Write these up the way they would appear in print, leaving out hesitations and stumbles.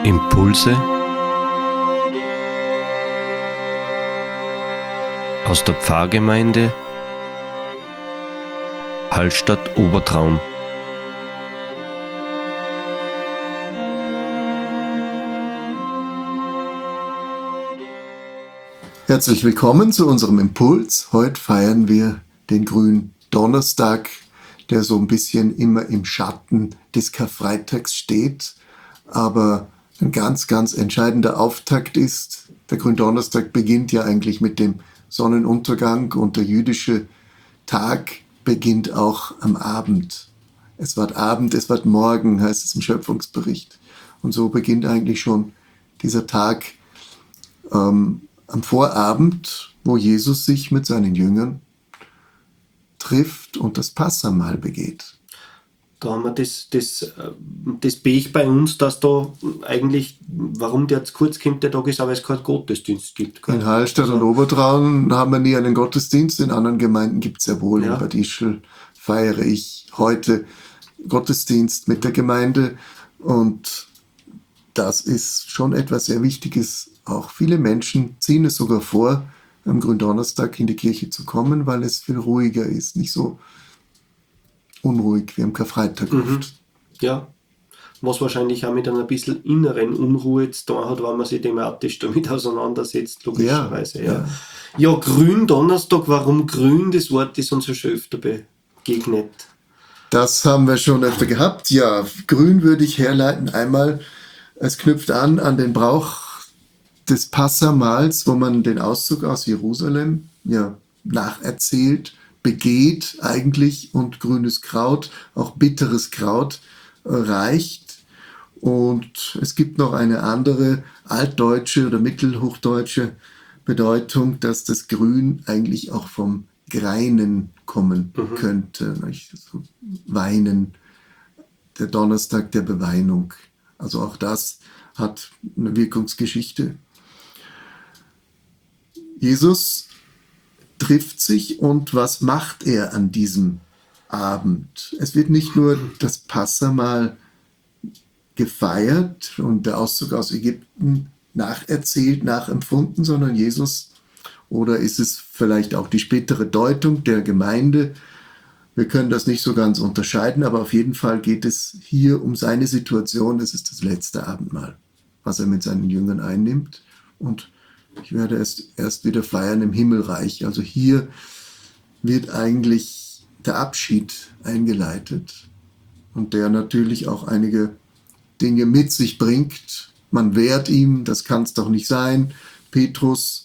Impulse aus der Pfarrgemeinde Hallstatt Obertraum. Herzlich willkommen zu unserem Impuls. Heute feiern wir den Gründonnerstag, der so ein bisschen immer im Schatten des Karfreitags steht, aber ein ganz, ganz entscheidender Auftakt ist. Der Gründonnerstag beginnt ja eigentlich mit dem Sonnenuntergang und der jüdische Tag beginnt auch am Abend. Es wird Abend, es wird Morgen, heißt es im Schöpfungsbericht. Und so beginnt eigentlich schon dieser Tag am Vorabend, wo Jesus sich mit seinen Jüngern trifft und das Passamahl begeht. Da haben wir das Pech bei uns, dass da eigentlich, warum der zu kurz kommt, der Tag ist, aber es keinen Gottesdienst gibt. In Hallstatt und Obertraum haben wir nie einen Gottesdienst, in anderen Gemeinden gibt es ja wohl. In Bad Ischl feiere ich heute Gottesdienst mit der Gemeinde und das ist schon etwas sehr Wichtiges. Auch viele Menschen ziehen es sogar vor, am Gründonnerstag in die Kirche zu kommen, weil es viel ruhiger ist, nicht so unruhig wie am Karfreitag oft. Ja, was wahrscheinlich auch mit einer bisschen inneren Unruhe zu tun hat, wenn man sich thematisch damit auseinandersetzt, logischerweise. Ja, Gründonnerstag, warum grün? Das Wort ist uns schon öfter begegnet. Das haben wir schon öfter gehabt. Ja, grün würde ich herleiten. Einmal, es knüpft an den Brauch des Passamahls, wo man den Auszug aus Jerusalem nacherzählt, begeht eigentlich und grünes Kraut, auch bitteres Kraut reicht. Und es gibt noch eine andere altdeutsche oder mittelhochdeutsche Bedeutung, dass das Grün eigentlich auch vom Greinen kommen könnte. So Weinen, der Donnerstag der Beweinung. Also auch das hat eine Wirkungsgeschichte. Jesus trifft sich und was macht er an diesem Abend? Es wird nicht nur das Passamahl gefeiert und der Auszug aus Ägypten nacherzählt, nachempfunden, sondern Jesus, oder ist es vielleicht auch die spätere Deutung der Gemeinde? Wir können das nicht so ganz unterscheiden, aber auf jeden Fall geht es hier um seine Situation. Es ist das letzte Abendmahl, was er mit seinen Jüngern einnimmt. Und ich werde es erst wieder feiern im Himmelreich. Also hier wird eigentlich der Abschied eingeleitet und der natürlich auch einige Dinge mit sich bringt. Man wehrt ihm, das kann es doch nicht sein. Petrus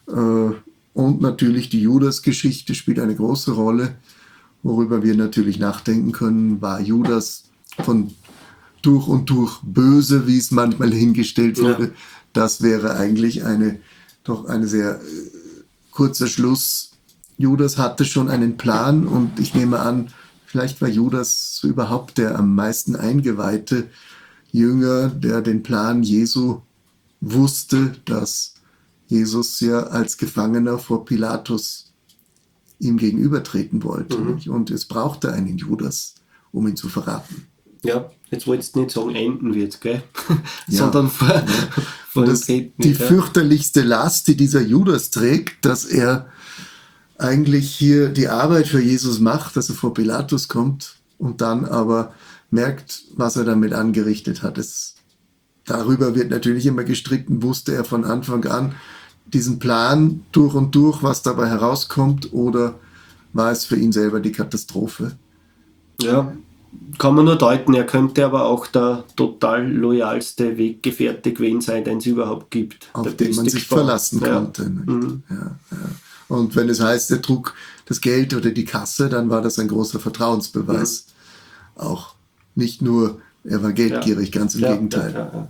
und natürlich die Judas-Geschichte spielt eine große Rolle, worüber wir natürlich nachdenken können. War Judas von durch und durch böse, wie es manchmal hingestellt wurde? Ja. Das wäre eigentlich doch ein sehr kurzer Schluss. Judas hatte schon einen Plan und ich nehme an, vielleicht war Judas überhaupt der am meisten eingeweihte Jünger, der den Plan Jesu wusste, dass Jesus ja als Gefangener vor Pilatus ihm gegenübertreten wollte. Und es brauchte einen Judas, um ihn zu verraten. Ja, jetzt wolltest du nicht sagen, enden wird, gell? Sondern die fürchterlichste Last, die dieser Judas trägt, dass er eigentlich hier die Arbeit für Jesus macht, dass er vor Pilatus kommt und dann aber merkt, was er damit angerichtet hat. Darüber wird natürlich immer gestritten, wusste er von Anfang an diesen Plan durch und durch, was dabei herauskommt, oder war es für ihn selber die Katastrophe? Ja, kann man nur deuten, er könnte aber auch der total loyalste Weggefährte gewesen sein, den es überhaupt gibt. Auf den man sich verlassen konnte. Ja. Und wenn es heißt, er trug das Geld oder die Kasse, dann war das ein großer Vertrauensbeweis. Auch nicht nur, er war geldgierig, ganz im Gegenteil.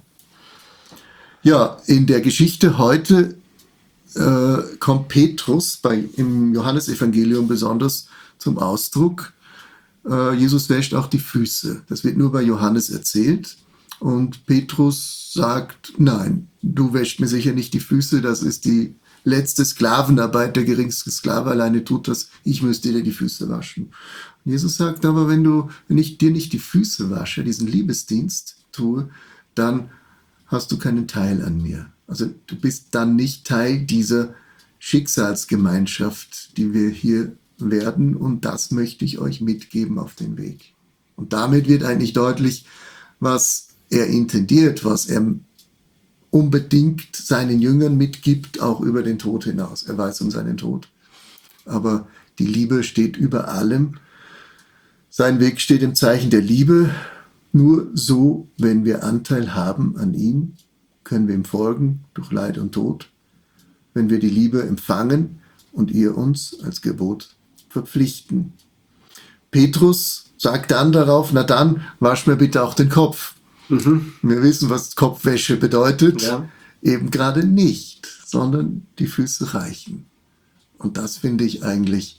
Ja, in der Geschichte heute kommt Petrus im Johannesevangelium besonders zum Ausdruck. Jesus wäscht auch die Füße. Das wird nur bei Johannes erzählt. Und Petrus sagt, nein, du wäschst mir sicher nicht die Füße, das ist die letzte Sklavenarbeit, der geringste Sklave alleine tut das, ich müsste dir die Füße waschen. Und Jesus sagt aber, wenn ich dir nicht die Füße wasche, diesen Liebesdienst tue, dann hast du keinen Teil an mir. Also du bist dann nicht Teil dieser Schicksalsgemeinschaft, die wir hier werden, und das möchte ich euch mitgeben auf den Weg. Und damit wird eigentlich deutlich, was er intendiert, was er unbedingt seinen Jüngern mitgibt, auch über den Tod hinaus. Er weiß um seinen Tod. Aber die Liebe steht über allem. Sein Weg steht im Zeichen der Liebe. Nur so, wenn wir Anteil haben an ihm, können wir ihm folgen durch Leid und Tod. Wenn wir die Liebe empfangen und ihr uns als Gebot verpflichten. Petrus sagt dann darauf, na dann, wasch mir bitte auch den Kopf. Wir wissen, was Kopfwäsche bedeutet. Ja. Eben gerade nicht, sondern die Füße reichen. Und das finde ich eigentlich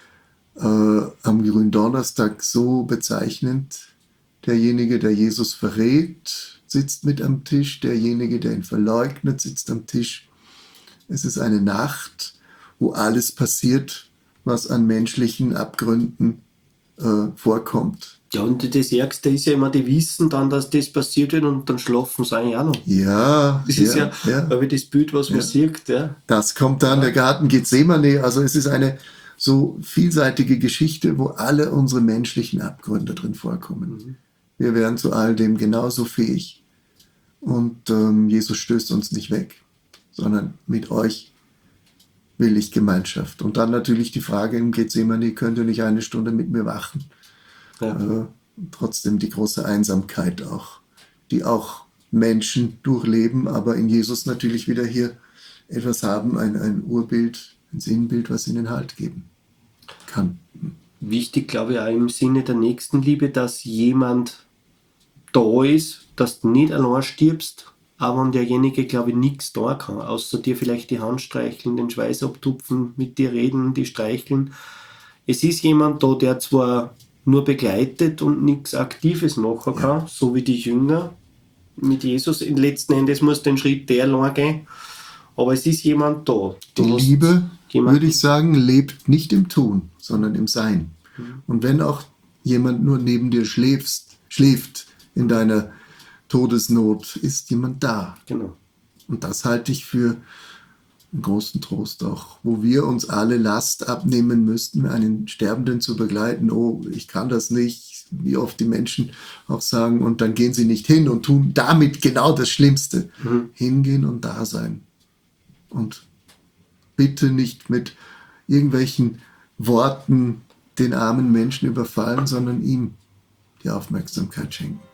am Gründonnerstag so bezeichnend. Derjenige, der Jesus verrät, sitzt mit am Tisch. Derjenige, der ihn verleugnet, sitzt am Tisch. Es ist eine Nacht, wo alles passiert, was an menschlichen Abgründen vorkommt. Ja, und das Ärgste ist ja immer, die wissen dann, dass das passiert wird und dann schlafen sie eigentlich auch noch. Ja, Das ist ja, aber das Bild, was man sieht. Ja. Das kommt dann, der Garten Gethsemane. Also es ist eine so vielseitige Geschichte, wo alle unsere menschlichen Abgründe drin vorkommen. Wir wären zu all dem genauso fähig. Und Jesus stößt uns nicht weg, sondern mit euch will ich Gemeinschaft. Und dann natürlich die Frage im Gethsemane, könnt ihr nicht eine Stunde mit mir wachen? Ja. Trotzdem die große Einsamkeit auch, die auch Menschen durchleben, aber in Jesus natürlich wieder hier etwas haben, ein Urbild, ein Sinnbild, was ihnen Halt geben kann. Wichtig, glaube ich, auch im Sinne der Nächstenliebe, dass jemand da ist, dass du nicht allein stirbst, aber wenn derjenige, glaube ich, nichts da kann, außer dir vielleicht die Hand streicheln, den Schweiß abtupfen, mit dir reden, die streicheln. Es ist jemand da, der zwar nur begleitet und nichts Aktives machen kann, so wie die Jünger mit Jesus. Letzten Endes muss den Schritt der allein gehen, aber es ist jemand da. Die Liebe, würde ich sagen, lebt nicht im Tun, sondern im Sein. Und wenn auch jemand nur neben dir schläft in deiner Todesnot, ist jemand da. Genau. Und das halte ich für einen großen Trost auch, wo wir uns alle Last abnehmen müssten, einen Sterbenden zu begleiten. Oh, ich kann das nicht, wie oft die Menschen auch sagen, und dann gehen sie nicht hin und tun damit genau das Schlimmste. Hingehen und da sein. Und bitte nicht mit irgendwelchen Worten den armen Menschen überfallen, sondern ihm die Aufmerksamkeit schenken.